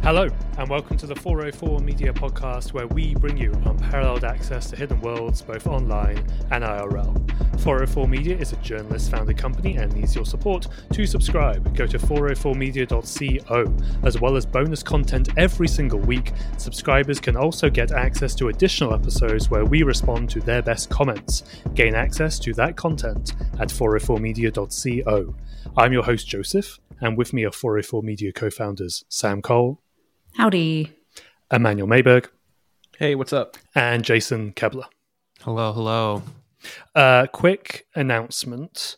Hello, and welcome to the 404 Media Podcast, where we bring you unparalleled access to hidden worlds, both online and IRL. 404 Media is a journalist-founded company and needs your support. To subscribe, go to 404media.co. As well as bonus content every single week, subscribers can also get access to additional episodes where we respond to their best comments. Gain access to that content at 404media.co. I'm your host, Joseph, and with me are 404 Media co-founders Sam Cole. Howdy. Emmanuel Mayberg. Hey, what's up? And Jason Kebler. Hello. Quick announcement.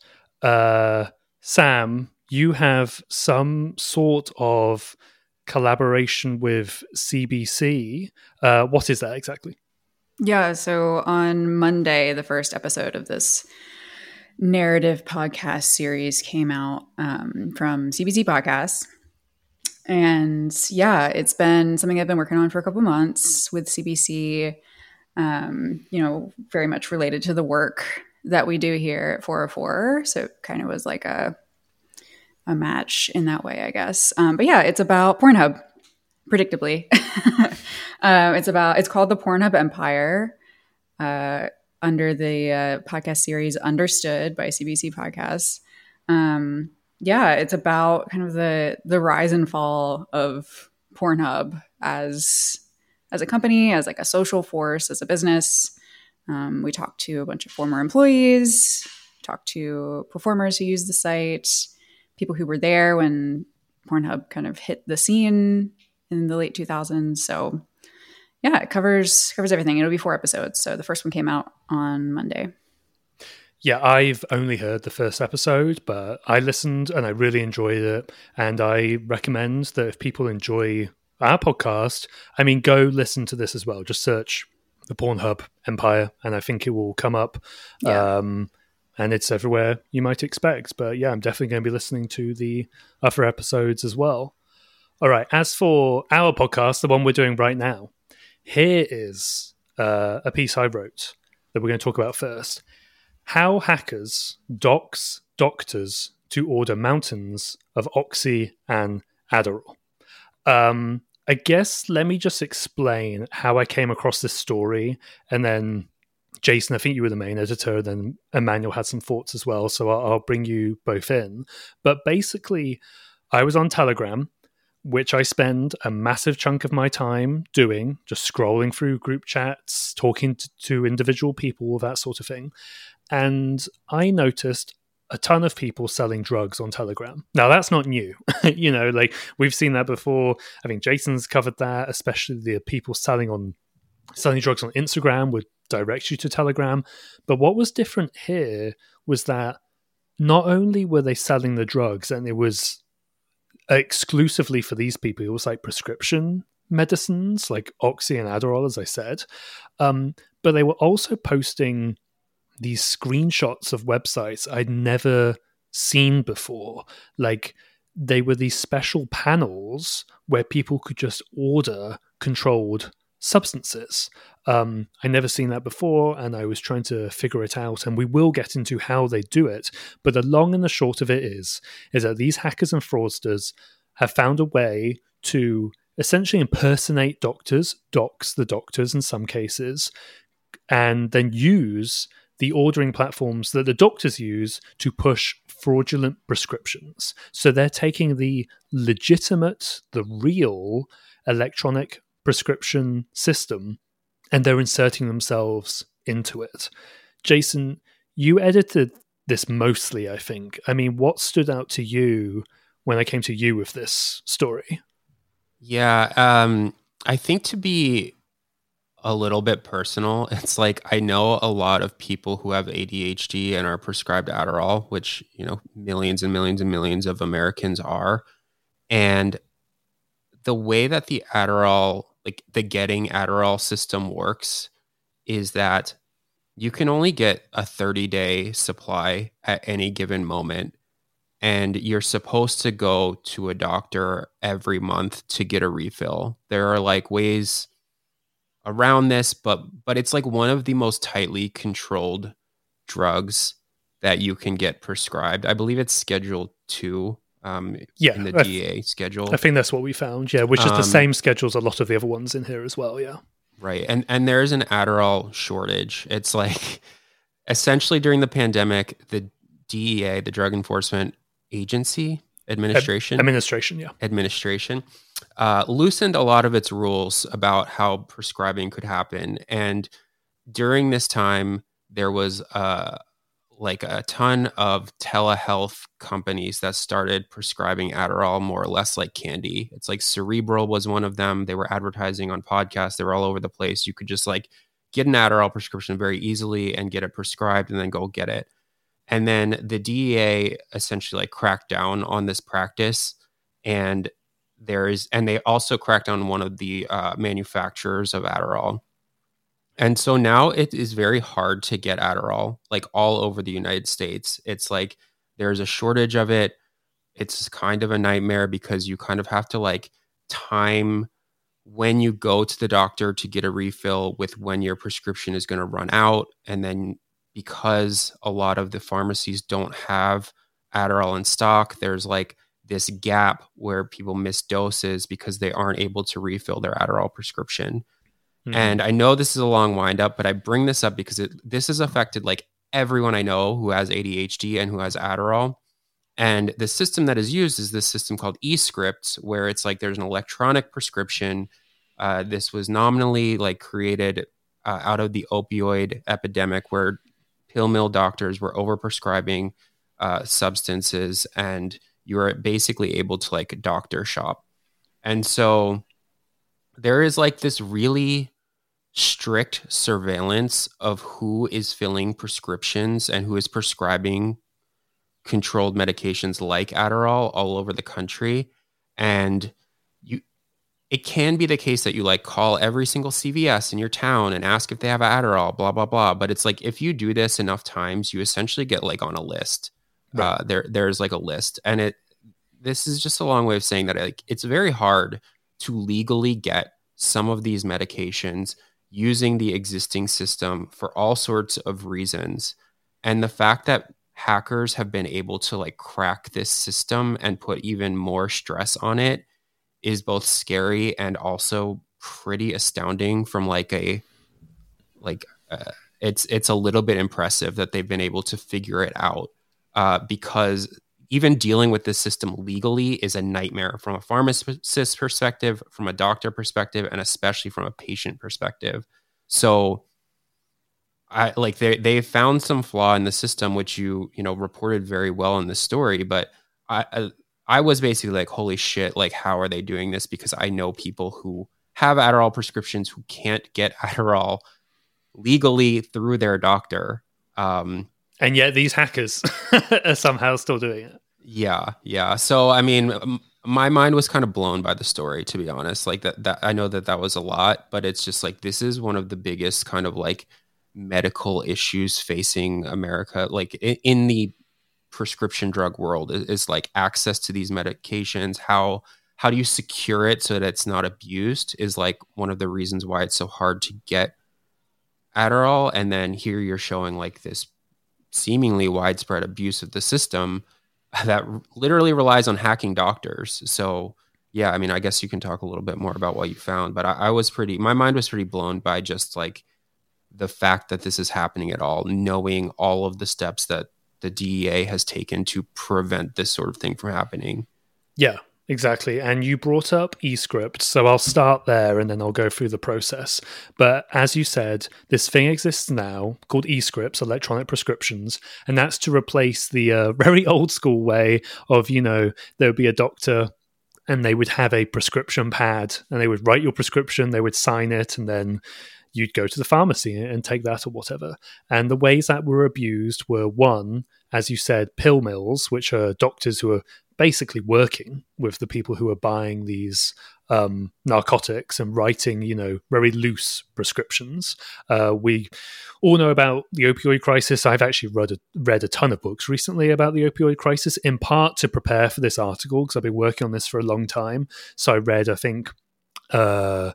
Sam, you have some sort of collaboration with CBC. What is that exactly? Yeah, so on Monday, the first episode of this narrative podcast series came out from CBC Podcasts. And yeah, it's been something I've been working on for a couple months with CBC, very much related to the work that we do here at 404. So it kind of was like a match in that way, I guess. But yeah, it's about Pornhub, predictably. It's called the Pornhub Empire, under the podcast series Understood by CBC Podcasts. It's about kind of the rise and fall of Pornhub as a company, as like a social force, as a business. We talked to a bunch of former employees, talked to performers who use the site, people who were there when Pornhub kind of hit the scene in the late 2000s. So yeah, it covers everything. It'll be 4 episodes. So the first one came out on Monday. Yeah, I've only heard the first episode, but I listened and I really enjoyed it. And I recommend that if people enjoy our podcast, go listen to this as well. Just search the Pornhub Empire and I think it will come up. Yeah. And it's everywhere you might expect. But yeah, I'm definitely going to be listening to the other episodes as well. All right, as for our podcast, the one we're doing right now, here is a piece I wrote that we're going to talk about first. How hackers dox doctors to order mountains of Oxy and Adderall. I guess let me just explain how I came across this story, and then Jason, I think you were the main editor, then Emmanuel had some thoughts as well, so I'll bring you both in. But basically, I was on Telegram, which I spend a massive chunk of my time doing, just scrolling through group chats, talking to individual people, that sort of thing. And I noticed a ton of people selling drugs on Telegram. Now, that's not new. We've seen that before. I think Jason's covered that, especially the people selling drugs on Instagram would direct you to Telegram. But what was different here was that not only were they selling the drugs, and it was exclusively for these people, it was like prescription medicines like Oxy and Adderall, as I said, but they were also posting these screenshots of websites I'd never seen before. Like, they were these special panels where people could just order controlled substances. I never seen that before, and I was trying to figure it out, and we will get into how they do it. But the long and the short of it is that these hackers and fraudsters have found a way to essentially impersonate doctors, dox the doctors in some cases, and then use the ordering platforms that the doctors use to push fraudulent prescriptions. So they're taking the legitimate, the real electronic prescription system, and they're inserting themselves into it. Jason, you edited this mostly, I think. What stood out to you when I came to you with this story? Yeah, I think to be a little bit personal, it's like I know a lot of people who have ADHD and are prescribed Adderall, which, millions and millions and millions of Americans are. And the way that the Adderall, like the getting Adderall system works is that you can only get a 30-day supply at any given moment. And you're supposed to go to a doctor every month to get a refill. There are like ways around this, but it's like one of the most tightly controlled drugs that you can get prescribed. I believe it's Schedule 2 in the DEA schedule. I think that's what we found, which is the same schedule as a lot of the other ones in here as well, Right. And there's an Adderall shortage. It's like essentially during the pandemic, the DEA, the Drug Enforcement Administration, loosened a lot of its rules about how prescribing could happen. And during this time, there was like a ton of telehealth companies that started prescribing Adderall more or less like candy. It's like Cerebral was one of them. They were advertising on podcasts. They were all over the place. You could just like get an Adderall prescription very easily and get it prescribed and then go get it. And then the DEA essentially like cracked down on this practice, and they also cracked down on one of the manufacturers of Adderall. And so now it is very hard to get Adderall, like all over the United States. It's like there's a shortage of it. It's kind of a nightmare because you kind of have to like time when you go to the doctor to get a refill with when your prescription is going to run out. And then because a lot of the pharmacies don't have Adderall in stock, there's like this gap where people miss doses because they aren't able to refill their Adderall prescription. And I know this is a long wind up, but I bring this up because this has affected like everyone I know who has ADHD and who has Adderall. And the system that is used is this system called eScript, where it's like there's an electronic prescription. This was nominally like created out of the opioid epidemic, where pill mill doctors were overprescribing substances, and you are basically able to like doctor shop. And so there is like this really strict surveillance of who is filling prescriptions and who is prescribing controlled medications like Adderall all over the country. And it can be the case that you like call every single CVS in your town and ask if they have Adderall, blah, blah, blah. But it's like, if you do this enough times, you essentially get like on a list. Right. There's like a list. And this is just a long way of saying that like it's very hard to legally get some of these medications using the existing system for all sorts of reasons. And the fact that hackers have been able to like crack this system and put even more stress on it is both scary and also pretty astounding from like it's a little bit impressive that they've been able to figure it out, because even dealing with this system legally is a nightmare from a pharmacist perspective, from a doctor perspective, and especially from a patient perspective. So they found some flaw in the system, which you reported very well in the story, but I was basically like, holy shit, like how are they doing this? Because I know people who have Adderall prescriptions who can't get Adderall legally through their doctor. And yet these hackers are somehow still doing it. Yeah. So, I mean, my mind was kind of blown by the story, to be honest. Like that I know that was a lot, but it's just like, this is one of the biggest kind of like medical issues facing America, like in the prescription drug world, is like access to these medications. How do you secure it so that it's not abused is like one of the reasons why it's so hard to get Adderall. And then here you're showing like this seemingly widespread abuse of the system that literally relies on hacking doctors. So yeah, I mean, I guess you can talk a little bit more about what you found, but my mind was pretty blown by just like the fact that this is happening at all, knowing all of the steps that the DEA has taken to prevent this sort of thing from happening. Yeah, exactly. And you brought up eScript, so I'll start there and then I'll go through the process. But as you said, this thing exists now called eScripts, electronic prescriptions, and that's to replace the very old school way of, there would be a doctor and they would have a prescription pad and they would write your prescription, they would sign it, and then you'd go to the pharmacy and take that or whatever. And the ways that were abused were, one, as you said, pill mills, which are doctors who are basically working with the people who are buying these narcotics and writing, very loose prescriptions. We all know about the opioid crisis. I've actually read a ton of books recently about the opioid crisis, in part to prepare for this article, because I've been working on this for a long time. So I read, I think,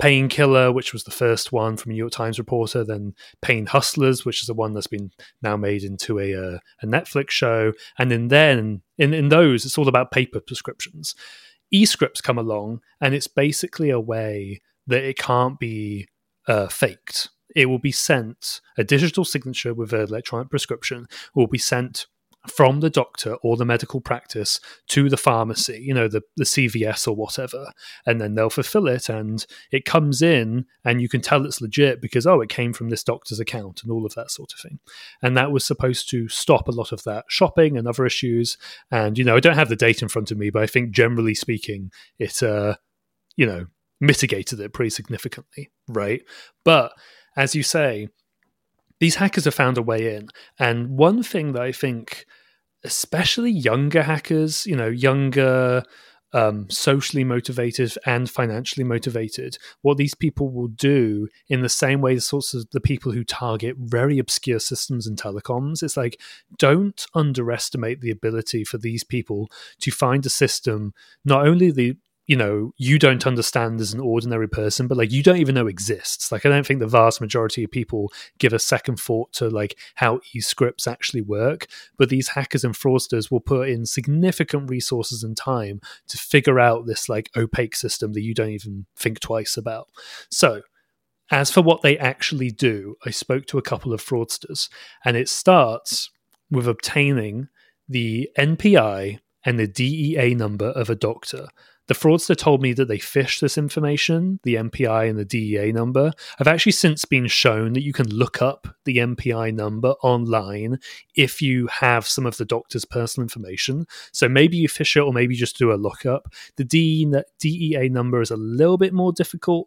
Painkiller, which was the first one from a New York Times reporter, then Pain Hustlers, which is the one that's been now made into a Netflix show. And then in those, it's all about paper prescriptions. E-scripts come along, and it's basically a way that it can't be faked. It will be sent, a digital signature with an electronic prescription will be sent from the doctor or the medical practice to the pharmacy, the CVS or whatever, and then they'll fulfill it, and it comes in and you can tell it's legit because, it came from this doctor's account and all of that sort of thing. And that was supposed to stop a lot of that shopping and other issues. And, I don't have the data in front of me, but I think generally speaking, it, mitigated it pretty significantly, right? But as you say, these hackers have found a way in. And one thing that I think, especially younger hackers, younger, socially motivated and financially motivated, what these people will do in the same way as sorts of the people who target very obscure systems and telecoms, it's like, don't underestimate the ability for these people to find a system, not only you don't understand as an ordinary person, but you don't even know exists. I don't think the vast majority of people give a second thought to how e-scripts actually work. But these hackers and fraudsters will put in significant resources and time to figure out this opaque system that you don't even think twice about. So as for what they actually do, I spoke to a couple of fraudsters, and it starts with obtaining the NPI and the DEA number of a doctor. The fraudster told me that they phished this information, the MPI and the DEA number. I've actually since been shown that you can look up the MPI number online if you have some of the doctor's personal information. So maybe you phish it, or maybe just do a lookup. The DEA number is a little bit more difficult.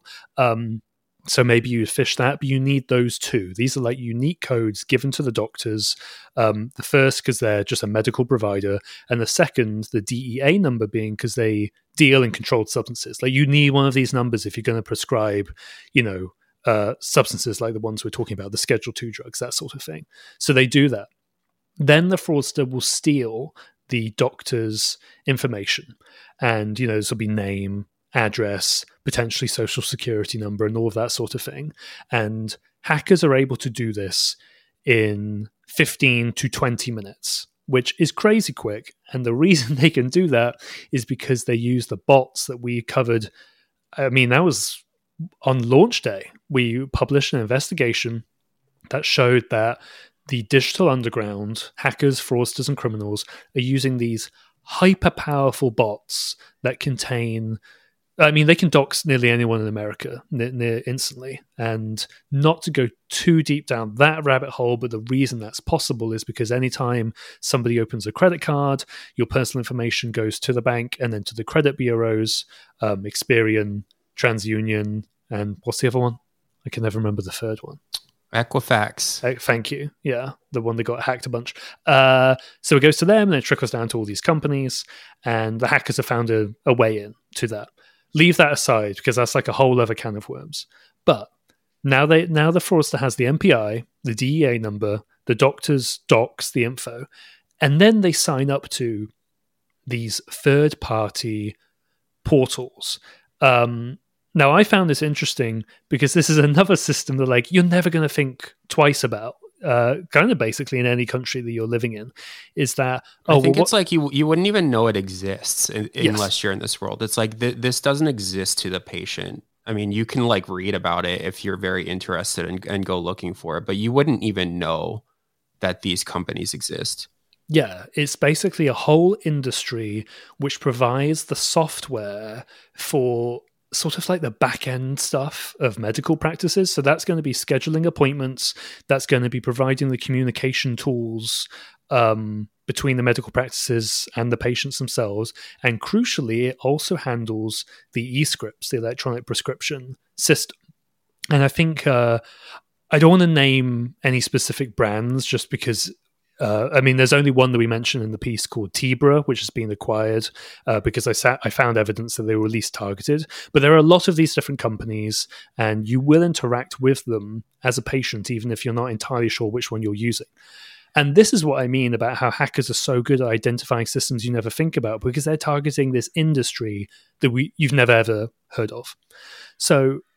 So maybe you phish that, but you need those two. These are unique codes given to the doctors. The first, because they're just a medical provider, and the second, the DEA number, being because they deal in controlled substances. You need one of these numbers if you're going to prescribe, substances like the ones we're talking about, the Schedule II drugs, that sort of thing. So they do that. Then the fraudster will steal the doctor's information, and this will be name, address, potentially social security number, and all of that sort of thing. And hackers are able to do this in 15 to 20 minutes, which is crazy quick. And the reason they can do that is because they use the bots that we covered. I mean, that was on launch day. We published an investigation that showed that the digital underground, hackers, fraudsters, and criminals, are using these hyper powerful bots that contain, they can dox nearly anyone in America near instantly. And not to go too deep down that rabbit hole, but the reason that's possible is because anytime somebody opens a credit card, your personal information goes to the bank and then to the credit bureaus, Experian, TransUnion, and what's the other one? I can never remember the third one. Equifax. Thank you. Yeah, the one that got hacked a bunch. So it goes to them, and it trickles down to all these companies, and the hackers have found a way in to that. Leave that aside, because that's a whole other can of worms. But now the fraudster has the MPI, the DEA number, the doctor's docs, the info, and then they sign up to these third-party portals. Now, I found this interesting because this is another system that you're never going to think twice about. Kind of basically in any country that you're living in, is that I think it's you wouldn't even know it exists unless you're in this world. It's this doesn't exist to the patient. I mean, you can read about it if you're very interested and go looking for it, but you wouldn't even know that these companies exist. Yeah, it's basically a whole industry which provides the software for sort of the back end stuff of medical practices. So that's going to be scheduling appointments. That's going to be providing the communication tools between the medical practices and the patients themselves. And crucially, it also handles the e-scripts, the electronic prescription system. And I think I don't want to name any specific brands just because there's only one that we mentioned in the piece called Tebra, which has been acquired because I found evidence that they were least targeted. But there are a lot of these different companies, and you will interact with them as a patient, even if you're not entirely sure which one you're using. And this is what I mean about how hackers are so good at identifying systems you never think about, because they're targeting this industry that you've never ever heard of. So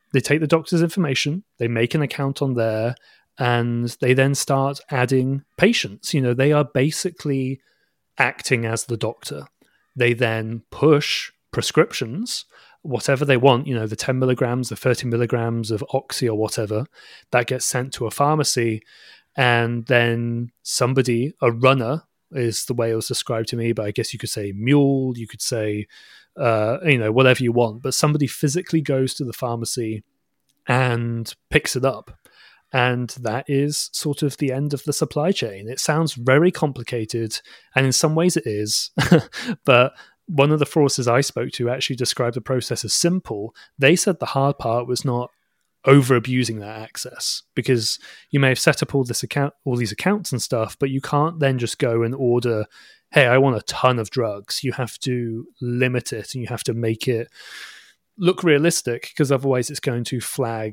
they take the doctor's information, they make an account on there, and they then start adding patients. You know, they are basically acting as the doctor. They then push prescriptions, whatever they want, you know, the 10 milligrams, the 30 milligrams of Oxy or whatever, that gets sent to a pharmacy. And then somebody, a runner is the way it was described to me, but I guess you could say mule, you could say, you know, whatever you want. But somebody physically goes to the pharmacy and picks it up. And that is sort of the end of the supply chain. It sounds very complicated, and in some ways it is. But one of the fraudsters I spoke to actually described the process as simple. They said the hard part was not over abusing that access, because you may have set up all these accounts and stuff, but you can't then just go and order, hey, I want a ton of drugs. You have to limit it, and you have to make it look realistic, because otherwise it's going to flag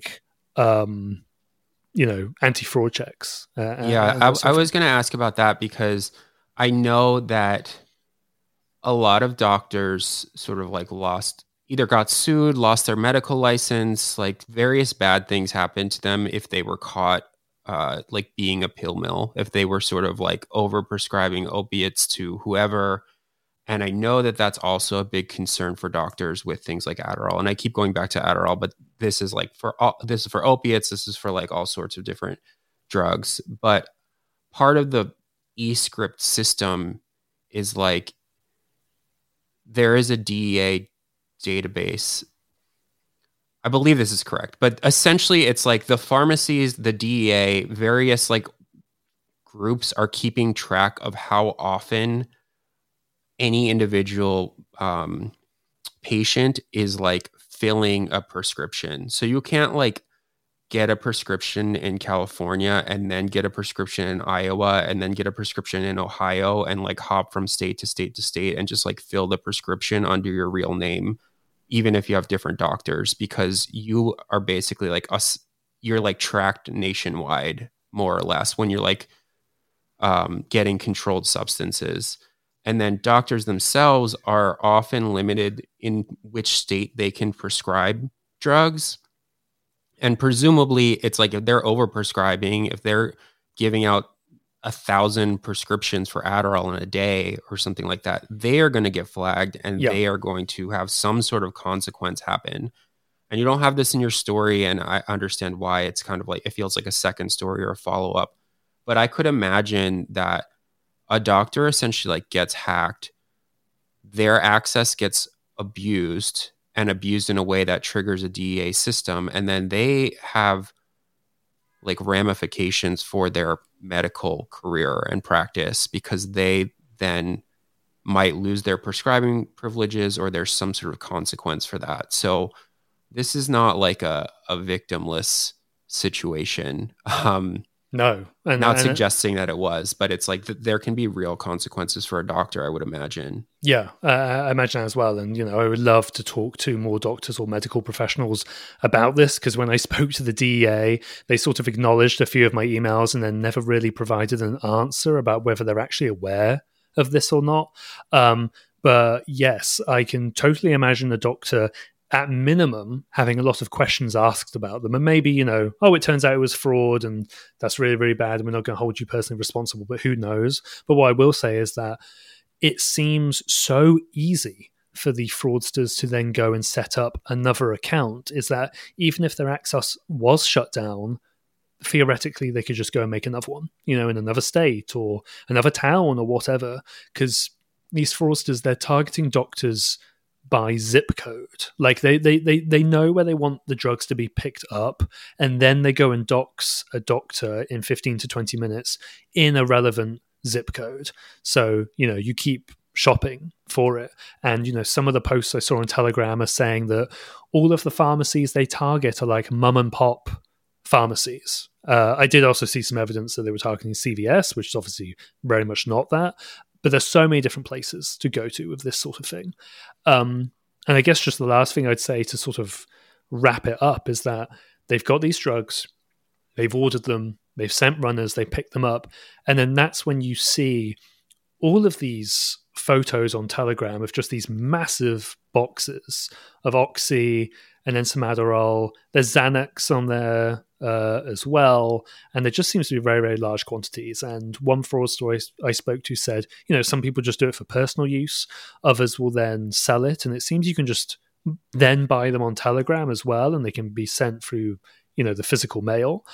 you know, anti-fraud checks. I was going to ask about that, because I know that a lot of doctors sort of like either got sued, lost their medical license, like various bad things happened to them if they were caught like being a pill mill, if they were sort of like over prescribing opiates to whoever. And I know that that's also a big concern for doctors with things like Adderall. And I keep going back to Adderall, but this is like this is for opiates. This is for like all sorts of different drugs. But part of the eScript system is like, there is a DEA database. I believe this is correct, but essentially it's like the pharmacies, the DEA, various like groups are keeping track of how often any individual patient is like filling a prescription. So you can't like get a prescription in California and then get a prescription in Iowa and then get a prescription in Ohio and like hop from state to state to state and just like fill the prescription under your real name, even if you have different doctors, because you are basically like you're like tracked nationwide more or less when you're like getting controlled substances. And then doctors themselves are often limited in which state they can prescribe drugs. And presumably it's like if they're overprescribing, if they're giving out 1,000 prescriptions for Adderall in a day or something like that, they are going to get flagged, and they are going to have some sort of consequence happen. And you don't have this in your story, and I understand why. It's kind of like, it feels like a second story or a follow-up. But I could imagine that a doctor essentially like gets hacked, their access gets abused in a way that triggers a DEA system, and then they have like ramifications for their medical career and practice, because they then might lose their prescribing privileges, or there's some sort of consequence for that. So this is not like a victimless situation. No. Not suggesting that it was, but it's like there can be real consequences for a doctor, I would imagine. Yeah, I imagine as well. And, you know, I would love to talk to more doctors or medical professionals about this, because when I spoke to the DEA, they sort of acknowledged a few of my emails and then never really provided an answer about whether they're actually aware of this or not. But yes, I can totally imagine a doctor at minimum having a lot of questions asked about them, and maybe, you know, it turns out it was fraud and that's really, really bad and we're not going to hold you personally responsible, but who knows. But what I will say is that it seems so easy for the fraudsters to then go and set up another account, is that even if their access was shut down, theoretically they could just go and make another one, you know, in another state or another town or whatever, because these fraudsters, they're targeting doctors by zip code. Like they know where they want the drugs to be picked up, and then they go and dox a doctor in 15 to 20 minutes in a relevant zip code. So, you know, you keep shopping for it. And, you know, some of the posts I saw on Telegram are saying that all of the pharmacies they target are like mum and pop pharmacies. I did also see some evidence that they were targeting CVS, which is obviously very much not that. But there's so many different places to go to with this sort of thing. And I guess just the last thing I'd say to sort of wrap it up is that they've got these drugs, they've ordered them, they've sent runners, they pick them up. And then that's when you see all of these photos on Telegram of just these massive boxes of Oxy and then some Adderall. There's Xanax on there as well, and there just seems to be very, very large quantities. And one fraudster I spoke to said, some people just do it for personal use, others will then sell it, and it seems you can just then buy them on Telegram as well, and they can be sent through the physical mail.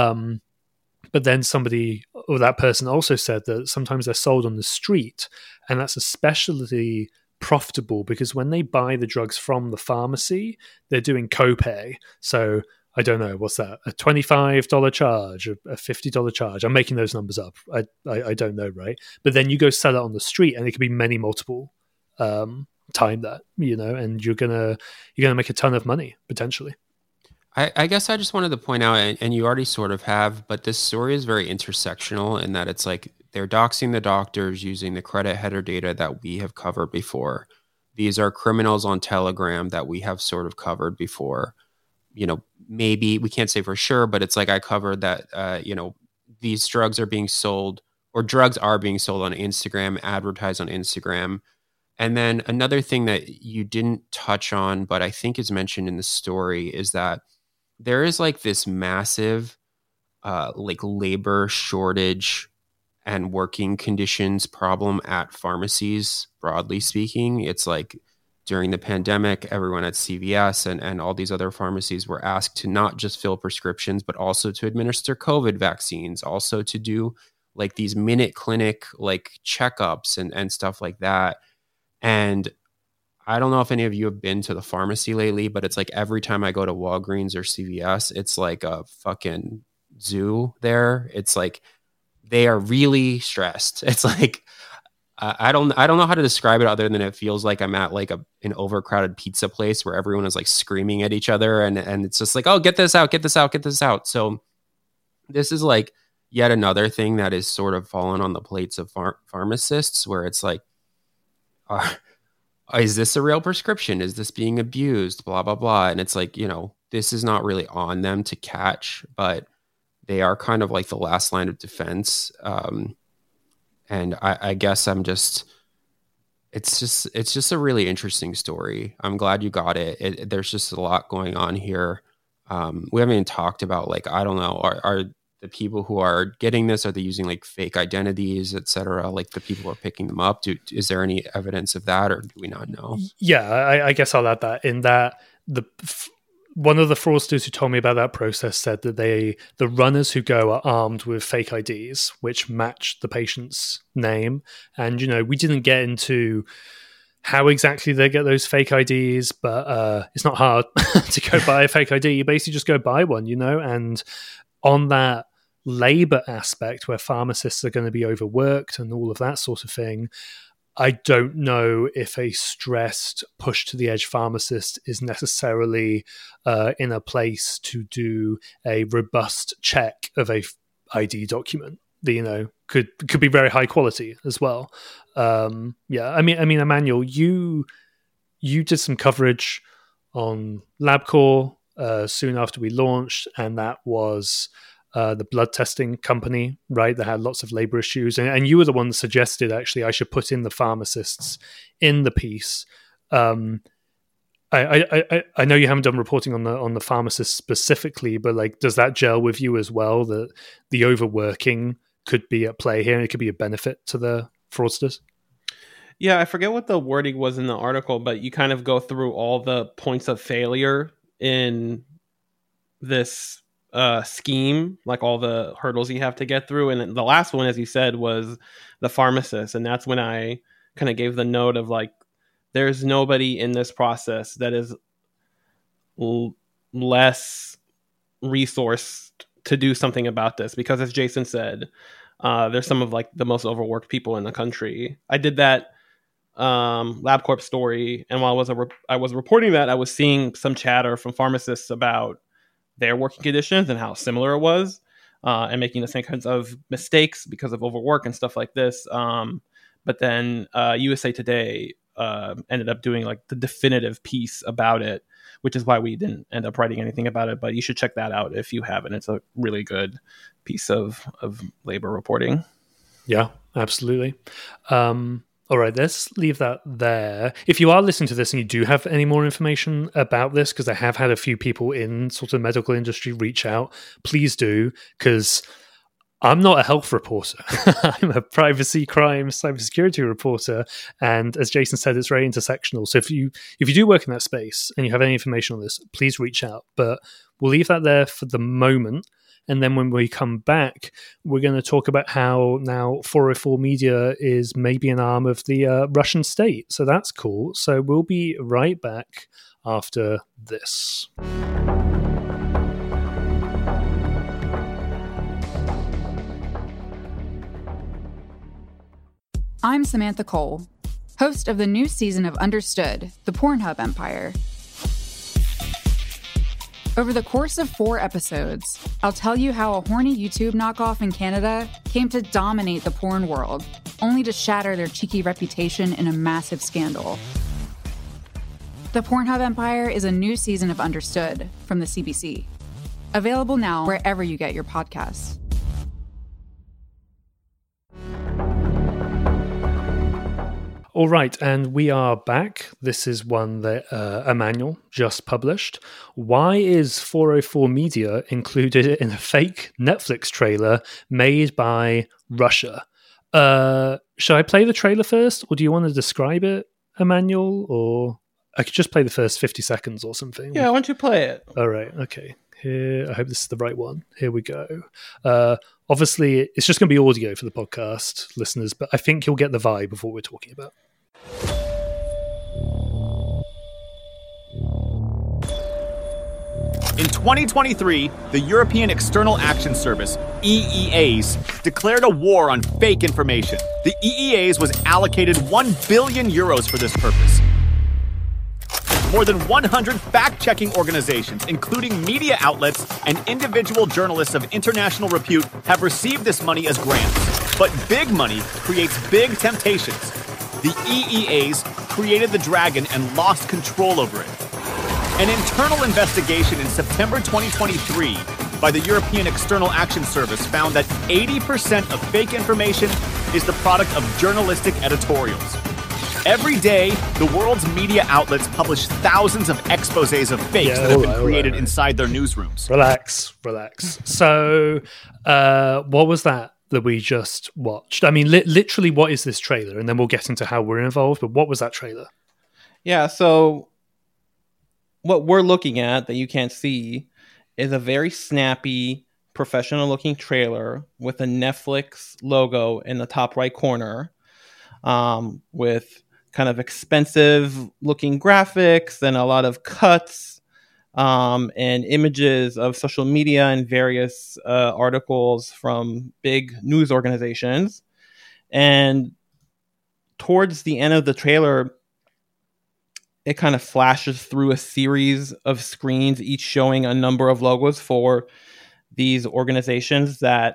But then that person also said that sometimes they're sold on the street, and that's especially profitable because when they buy the drugs from the pharmacy, they're doing copay. So I don't know, what's that? A $25 charge, a $50 charge. I'm making those numbers up. I don't know, right? But then you go sell it on the street, and it could be many multiple time that, and you're gonna make a ton of money potentially. I guess I just wanted to point out, and you already sort of have, but this story is very intersectional in that it's like they're doxing the doctors using the credit header data that we have covered before. These are criminals on Telegram that we have sort of covered before. Maybe we can't say for sure, but it's like I covered that, these drugs are being sold, or drugs are being sold on Instagram, advertised on Instagram. And then another thing that you didn't touch on, but I think is mentioned in the story, is that there is like this massive labor shortage and working conditions problem at pharmacies, broadly speaking. It's like during the pandemic, everyone at CVS and all these other pharmacies were asked to not just fill prescriptions, but also to administer COVID vaccines, also to do like these minute clinic like checkups and stuff like that. And I don't know if any of you have been to the pharmacy lately, but it's like every time I go to Walgreens or CVS, it's like a fucking zoo there. It's like they are really stressed. It's like I don't know how to describe it other than it feels like I'm at like an overcrowded pizza place where everyone is like screaming at each other, and it's just like, oh, get this out, get this out, get this out. So this is like yet another thing that is sort of fallen on the plates of pharmacists, where it's like, is this a real prescription? Is this being abused? Blah, blah, blah. And it's like, this is not really on them to catch, but they are kind of like the last line of defense. And I guess it's just a really interesting story. I'm glad you got it. There's just a lot going on here. We haven't even talked about, like, I don't know, are the people who are getting this, are they using like fake identities, et cetera? Like the people who are picking them up, is there any evidence of that, or do we not know? Yeah, I guess I'll add that in that one of the fraudsters who told me about that process said that the runners who go are armed with fake IDs, which match the patient's name. And, we didn't get into how exactly they get those fake IDs, but it's not hard to go buy a fake ID. You basically just go buy one, and on that labor aspect where pharmacists are going to be overworked and all of that sort of thing, I don't know if a stressed, push to the edge pharmacist is necessarily in a place to do a robust check of a ID document that, could be very high quality as well. Yeah, I mean, Emmanuel, you did some coverage on LabCorp soon after we launched, and that was the blood testing company, right? That had lots of labor issues, and you were the one that suggested actually I should put in the pharmacists in the piece. I know you haven't done reporting on the pharmacists specifically, but like, does that gel with you as well? That the overworking could be at play here, and it could be a benefit to the fraudsters. Yeah, I forget what the wording was in the article, but you kind of go through all the points of failure in this scheme, like all the hurdles you have to get through. And the last one, as you said, was the pharmacist. And that's when I kind of gave the note of like, there's nobody in this process that is less resourced to do something about this. Because as Jason said, there's some of like the most overworked people in the country. I did that LabCorp story, and while I was reporting that, I was seeing some chatter from pharmacists about their working conditions and how similar it was, and making the same kinds of mistakes because of overwork and stuff like this. But then USA Today ended up doing like the definitive piece about it, which is why we didn't end up writing anything about it. But you should check that out if you haven't. It's a really good piece of labor reporting. Yeah, absolutely. All right, let's leave that there. If you are listening to this and you do have any more information about this, because I have had a few people in sort of medical industry reach out, please do, because I'm not a health reporter. I'm a privacy, crime, cybersecurity reporter. And as Jason said, it's very intersectional. So if you do work in that space and you have any information on this, please reach out. But we'll leave that there for the moment. And then when we come back, we're going to talk about how now 404 Media is maybe an arm of the Russian state. So that's cool. So we'll be right back after this. I'm Samantha Cole, host of the new season of Understood, the Pornhub Empire. Over the course of 4 episodes, I'll tell you how a horny YouTube knockoff in Canada came to dominate the porn world, only to shatter their cheeky reputation in a massive scandal. The Pornhub Empire is a new season of Understood from the CBC. Available now wherever you get your podcasts. All right, and we are back. This is one that Emmanuel just published. Why is 404 Media included in a fake Netflix trailer made by Russia? Should I play the trailer first, or do you want to describe it, Emmanuel? Or I could just play the first 50 seconds or something. Yeah, why don't you play it? All right, okay. Here, I hope this is the right one. Here we go. Obviously, it's just going to be audio for the podcast listeners, but I think you'll get the vibe of what we're talking about. In 2023, the European External Action Service, EEAs, declared a war on fake information. The EEAs was allocated €1 billion for this purpose. More than 100 fact-checking organizations, including media outlets and individual journalists of international repute, have received this money as grants. But big money creates big temptations. The EEAs created the dragon and lost control over it. An internal investigation in September 2023 by the European External Action Service found that 80% of fake information is the product of journalistic editorials. Every day, the world's media outlets publish thousands of exposés of fakes that have been created inside their newsrooms. Relax. So, what was that we just watched? I mean, literally, what is this trailer? And then we'll get into how we're involved. But what was that trailer? Yeah, so what we're looking at that you can't see is a very snappy, professional-looking trailer with a Netflix logo in the top right corner, with kind of expensive-looking graphics and a lot of cuts and images of social media and various articles from big news organizations. And towards the end of the trailer, it kind of flashes through a series of screens, each showing a number of logos for these organizations that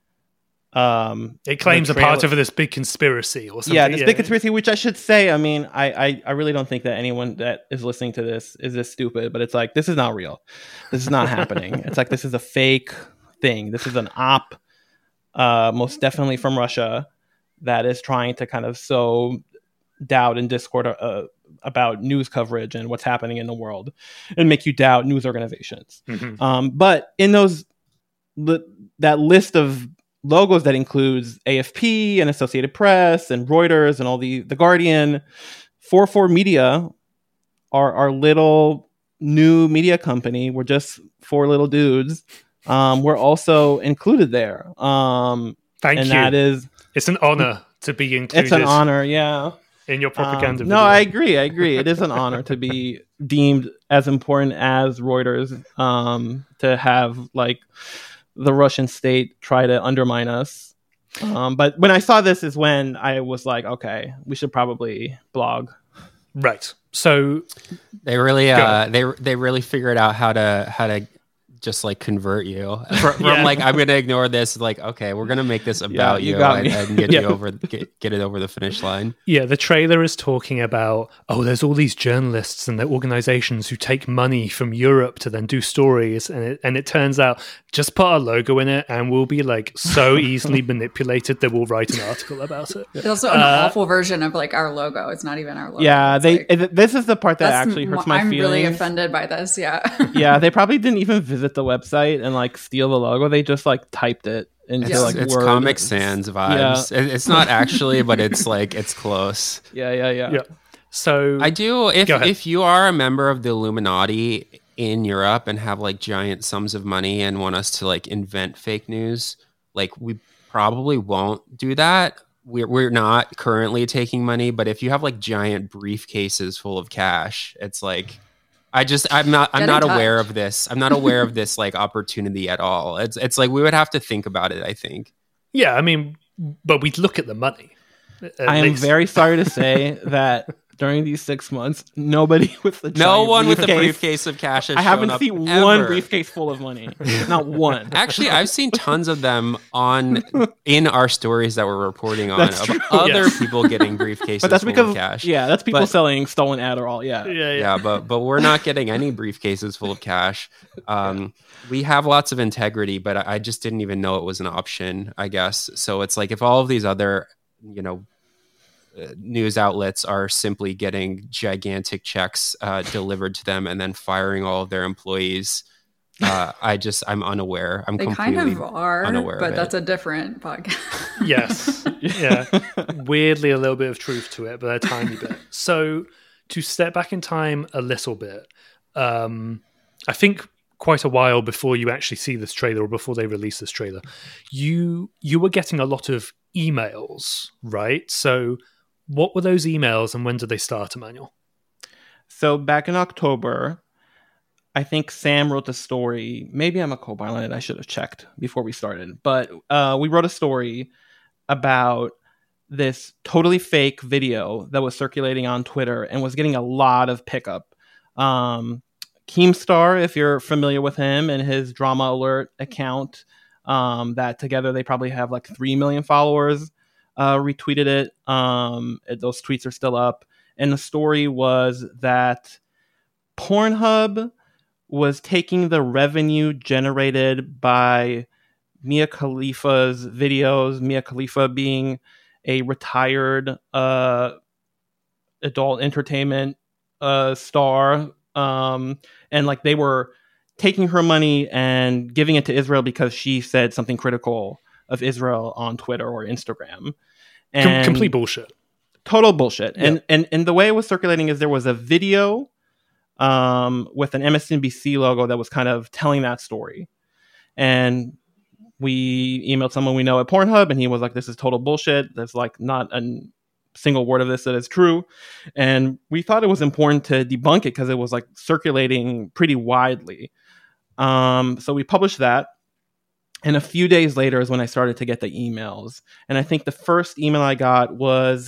it claims a part of this big conspiracy or something. Yeah, this big conspiracy, which I should say, I mean, I really don't think that anyone that is listening to this is this stupid, but it's like, this is not real. This is not happening. It's like, this is a fake thing. This is an op, most definitely from Russia, that is trying to kind of sow doubt and discord about news coverage and what's happening in the world and make you doubt news organizations. Mm-hmm. But in that list of logos that includes AFP and Associated Press and Reuters and all the Guardian, 404 Media, our little new media company. We're just 4 little dudes. We're also included there. Thank you. That is, it's an honor to be included. It's an honor, yeah. In your propaganda video. No, I agree. It is an honor to be deemed as important as Reuters, to have like the Russian state try to undermine us. But when I saw this is when I was like, okay, we should probably blog. Right. So they really they really figured out how to just like convert you from like, I'm going to ignore this. Like, okay, we're going to make this about you you got and, me. and get you over, get it over the finish line. Yeah, the trailer is talking about, there's all these journalists and their organizations who take money from Europe to then do stories, and it turns out just put our logo in it and we'll be like so easily manipulated that we'll write an article about it. It's also an awful version of like our logo. It's not even our logo. Yeah, It's this is the part that actually hurts my I'm feelings. really offended by this. Yeah. Yeah, they probably didn't even visit the website and like steal the logo. They just like typed it into like It's Word. Comic Sans vibes. It's not actually, but it's like, it's close. Yeah. So I do. Go ahead. If you are a member of the Illuminati in Europe and have like giant sums of money and want us to like invent fake news, like we probably won't do that. We're not currently taking money, but if you have like giant briefcases full of cash, it's like I'm not aware of this. I'm not aware of this like opportunity at all. It's like we would have to think about it, I think. yeah, I mean, but we'd look at the money. At I am least. very sorry to say that during these 6 months, nobody with the No one with the briefcase. briefcase of cash has I haven't shown up seen ever. one briefcase full of money. Not one. Actually, I've seen tons of them in our stories that we're reporting on That's of true, other yes. people getting briefcases But that's full because of cash. that's people But- selling stolen Adderall. Yeah. Yeah, but we're not getting any briefcases full of cash. We have lots of integrity, but I just didn't even know it was an option, I guess. So it's like if all of these other, news outlets are simply getting gigantic checks delivered to them and then firing all of their employees, I'm unaware. I'm They completely kind of are, unaware but of that's it. a different podcast. Yes. Yeah. Weirdly, a little bit of truth to it, but a tiny bit. So, to step back in time a little bit, I think quite a while before you actually see this trailer or before they release this trailer, you were getting a lot of emails, right? So, what were those emails and when did they start, Emmanuel? So back in October, I think Sam wrote the story. Maybe I'm a co-pilot on it. I should have checked before we started. But we wrote a story about this totally fake video that was circulating on Twitter and was getting a lot of pickup. Keemstar, if you're familiar with him and his Drama Alert account, that together they probably have like 3 million followers, retweeted it. Those tweets are still up. And the story was that Pornhub was taking the revenue generated by Mia Khalifa's videos, Mia Khalifa being a retired adult entertainment star. And like they were taking her money and giving it to Israel because she said something critical of Israel on Twitter or Instagram. And Complete bullshit. Total bullshit. Yeah. And the way it was circulating is there was a video with an MSNBC logo that was kind of telling that story. And we emailed someone we know at Pornhub and he was like, this is total bullshit. There's like not a single word of this that is true. And we thought it was important to debunk it because it was like circulating pretty widely. So we published that. And a few days later is when I started to get the emails. And I think the first email I got was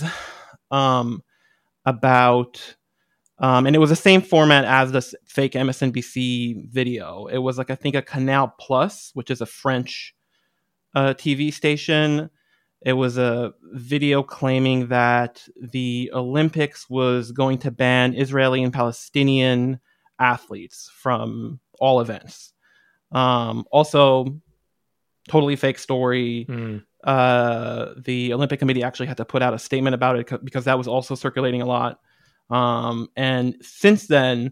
about, and it was the same format as the fake MSNBC video. It was like, I think a Canal Plus, which is a French TV station. It was a video claiming that the Olympics was going to ban Israeli and Palestinian athletes from all events. Also, totally fake story. The Olympic Committee actually had to put out a statement about it because that was also circulating a lot. And since then,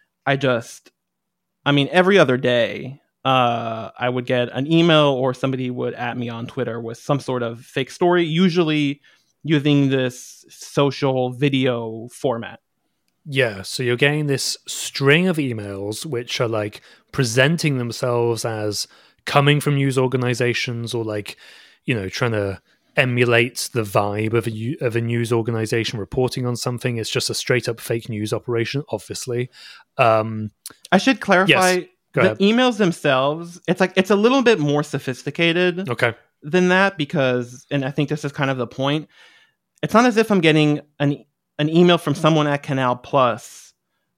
every other day, I would get an email or somebody would at me on Twitter with some sort of fake story, usually using this social video format. Yeah, so you're getting this string of emails which are like presenting themselves as coming from news organizations or like, trying to emulate the vibe of a news organization reporting on something. It's just a straight up fake news operation, obviously. I should clarify. Yes. Go the ahead. emails themselves, it's a little bit more sophisticated than that because, and I think this is kind of the point, it's not as if I'm getting an email from someone at Canal Plus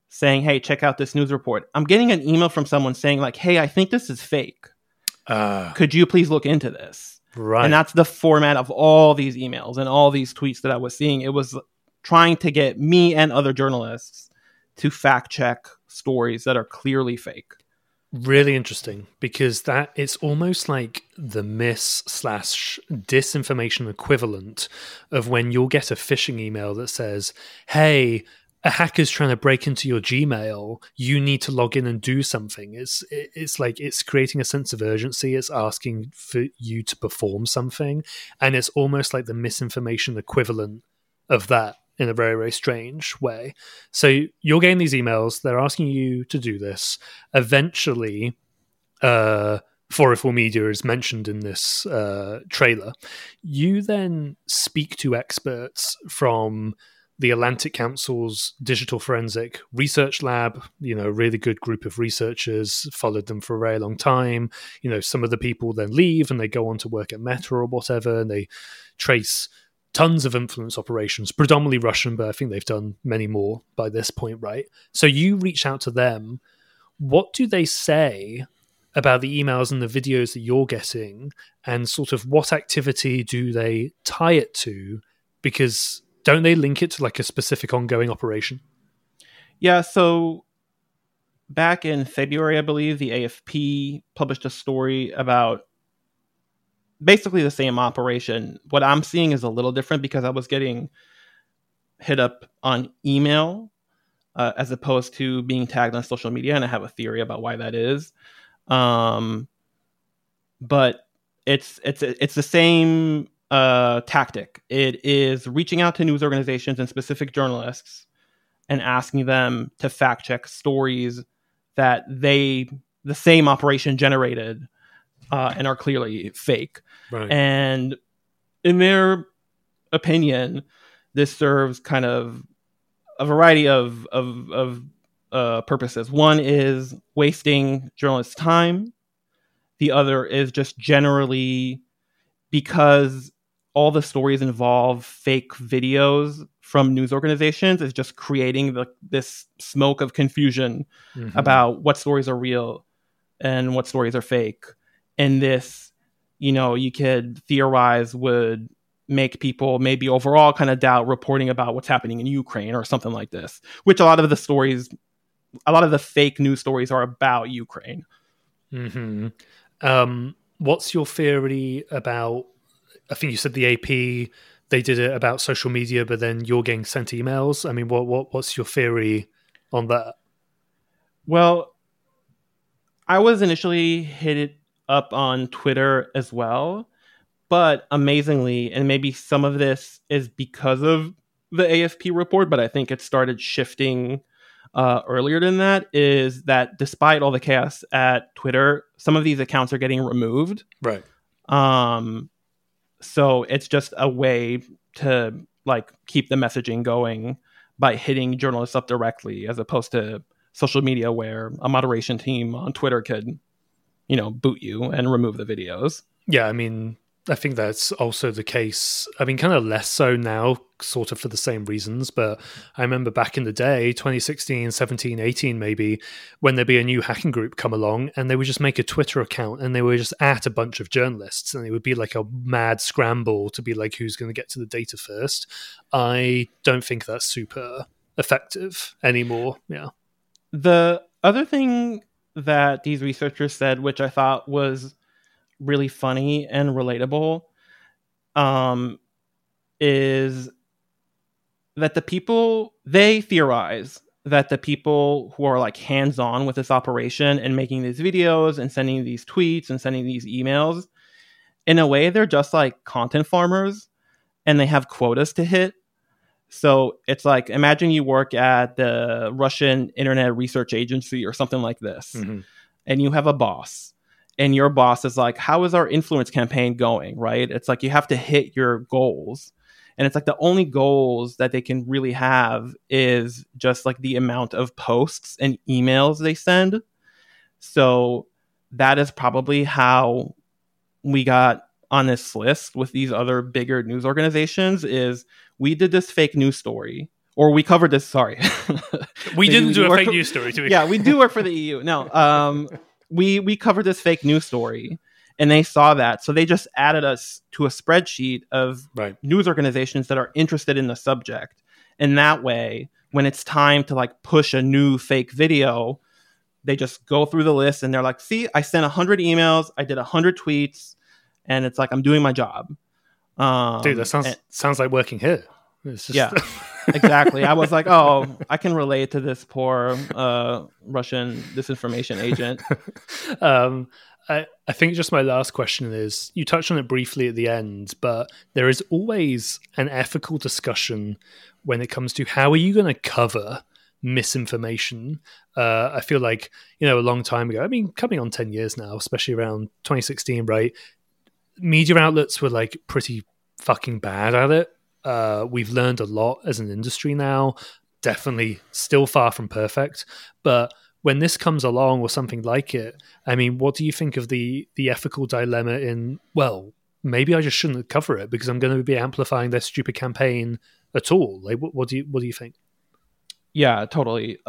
saying, hey, check out this news report. I'm getting an email from someone saying like, hey, I think this is fake. Could you please look into this? Right. And that's the format of all these emails and all these tweets that I was seeing. It was trying to get me and other journalists to fact check stories that are clearly fake. Really interesting, because that it's almost like the mis/disinformation equivalent of when you'll get a phishing email that says, hey, a hacker's trying to break into your Gmail, you need to log in and do something. It's like it's creating a sense of urgency. It's asking for you to perform something. And it's almost like the misinformation equivalent of that in a very, very strange way. So you're getting these emails, they're asking you to do this. Eventually, 404 Media is mentioned in this trailer. You then speak to experts from the Atlantic Council's Digital Forensic Research Lab, a really good group of researchers, followed them for a very long time. Some of the people then leave and they go on to work at Meta or whatever, and they trace tons of influence operations, predominantly Russian, but I think they've done many more by this point, right? So you reach out to them. What do they say about the emails and the videos that you're getting, and sort of what activity do they tie it to? Because don't they link it to like a specific ongoing operation? Yeah, so back in February, I believe, the AFP published a story about basically the same operation. What I'm seeing is a little different because I was getting hit up on email as opposed to being tagged on social media, and I have a theory about why that is. But it's the same tactic. It is reaching out to news organizations and specific journalists and asking them to fact check stories that the same operation generated and are clearly fake. Right. And in their opinion, this serves kind of a variety of purposes. One is wasting journalists' time. The other is just generally because all the stories involve fake videos from news organizations, is just creating this smoke of confusion about what stories are real and what stories are fake. And this, you could theorize would make people maybe overall kind of doubt reporting about what's happening in Ukraine or something like this, which a lot of the fake news stories are about Ukraine. Mm-hmm. What's your theory about, I think you said the AP, they did it about social media, but then you're getting sent emails. I mean, what's your theory on that? Well, I was initially hit up on Twitter as well, but amazingly, and maybe some of this is because of the AFP report, but I think it started shifting earlier than that, is that despite all the chaos at Twitter, some of these accounts are getting removed. Right. So it's just a way to keep the messaging going by hitting journalists up directly, as opposed to social media where a moderation team on Twitter could, boot you and remove the videos. Yeah, I mean, I think that's also the case. I mean, kind of less so now, sort of for the same reasons. But I remember back in the day, 2016, 17, 18 maybe, when there'd be a new hacking group come along and they would just make a Twitter account and they would just at a bunch of journalists, and it would be like a mad scramble to be like, who's going to get to the data first? I don't think that's super effective anymore. Yeah. The other thing that these researchers said, which I thought was really funny and relatable, is that they theorize that the people who are hands-on with this operation and making these videos and sending these tweets and sending these emails, in a way, they're just like content farmers and they have quotas to hit. So it's like, imagine you work at the Russian Internet Research Agency or something like this, and you have a boss. And your boss is like, how is our influence campaign going, right? It's like you have to hit your goals. And it's like the only goals that they can really have is just like the amount of posts and emails they send. So that is probably how we got on this list with these other bigger news organizations, is we did this fake news story, or we covered this, We didn't do a work fake for- news story, to be Yeah, we do work for the EU. No, we covered this fake news story, and they saw that, so they just added us to a spreadsheet of Right. news organizations that are interested in the subject. And that way, when it's time to like push a new fake video, they just go through the list and they're like, see, I sent 100 emails, I did 100 tweets, and it's like I'm doing my job. Dude, that sounds like working here. It's just Yeah, exactly. I was like, oh, I can relate to this poor Russian disinformation agent. I think just my last question is, you touched on it briefly at the end, but there is always an ethical discussion when it comes to how are you going to cover misinformation. I feel like, a long time ago, I mean, coming on 10 years now, especially around 2016, right? Media outlets were like pretty fucking bad at it. We've learned a lot as an industry now, definitely still far from perfect, but when this comes along or something like it, I mean, what do you think of the ethical dilemma in, well, maybe I just shouldn't cover it because I'm going to be amplifying their stupid campaign at all? Like, what do you think? Yeah, totally.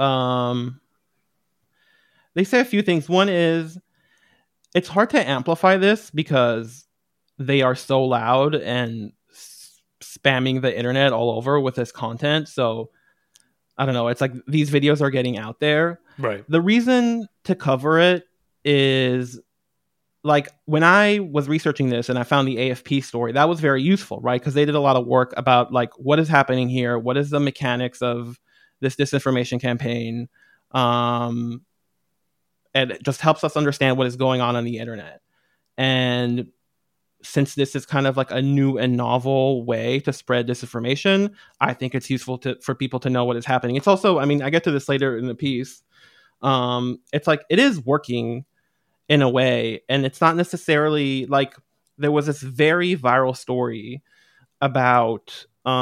They say a few things. One is it's hard to amplify this because they are so loud and spamming the internet all over with this content. So I don't know. It's like these videos are getting out there. Right. The reason to cover it is like when I was researching this and I found the AFP story, that was very useful, right? Because they did a lot of work about like what is happening here, what is the mechanics of this disinformation campaign, and it just helps us understand what is going on the internet. And since this is kind of like a new and novel way to spread disinformation, I think it's useful for people to know what is happening. It's also, I mean, I get to this later in the piece. It's like it is working in a way, and it's not necessarily like there was this very viral story about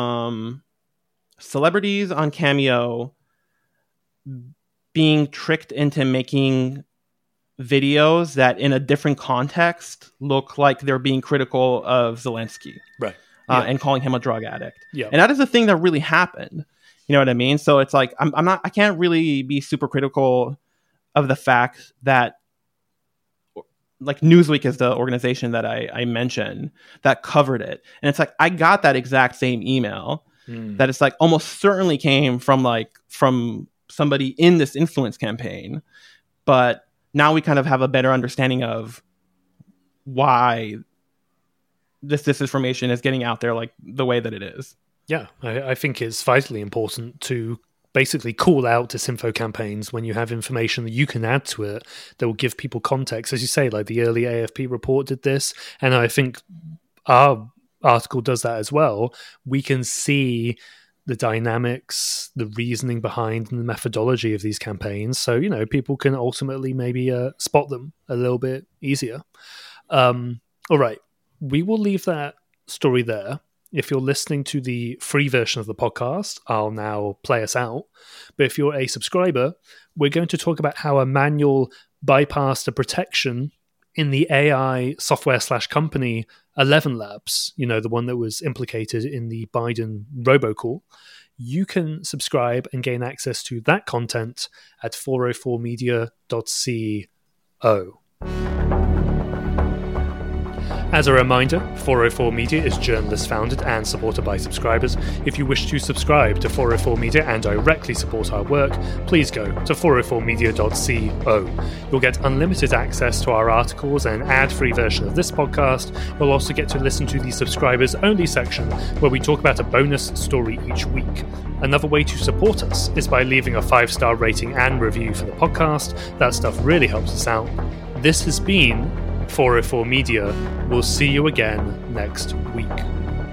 celebrities on Cameo being tricked into making videos that in a different context look like they're being critical of Zelensky, Right. and calling him a drug addict. Yeah. And that is a thing that really happened. You know what I mean? So it's like I can't really be super critical of the fact that like Newsweek is the organization that I mentioned that covered it. And it's like I got that exact same email that it's like almost certainly came from somebody in this influence campaign. But now we kind of have a better understanding of why this disinformation is getting out there like the way that it is. Yeah, I think it's vitally important to basically call out disinfo campaigns when you have information that you can add to it that will give people context. As you say, like the early AFP report did this, and I think our article does that as well. We can see the dynamics, the reasoning behind and the methodology of these campaigns. So, people can ultimately maybe spot them a little bit easier. All right. We will leave that story there. If you're listening to the free version of the podcast, I'll now play us out. But if you're a subscriber, we're going to talk about how a manual bypassed a protection in the AI software/company 11 Labs, the one that was implicated in the Biden robocall. You can subscribe and gain access to that content at 404media.co. As a reminder, 404 Media is journalist founded and supported by subscribers. If you wish to subscribe to 404 Media and directly support our work, please go to 404media.co. You'll get unlimited access to our articles and ad-free version of this podcast. You'll also get to listen to the subscribers only section where we talk about a bonus story each week. Another way to support us is by leaving a 5-star rating and review for the podcast. That stuff really helps us out. This has been 404 Media. We'll see you again next week.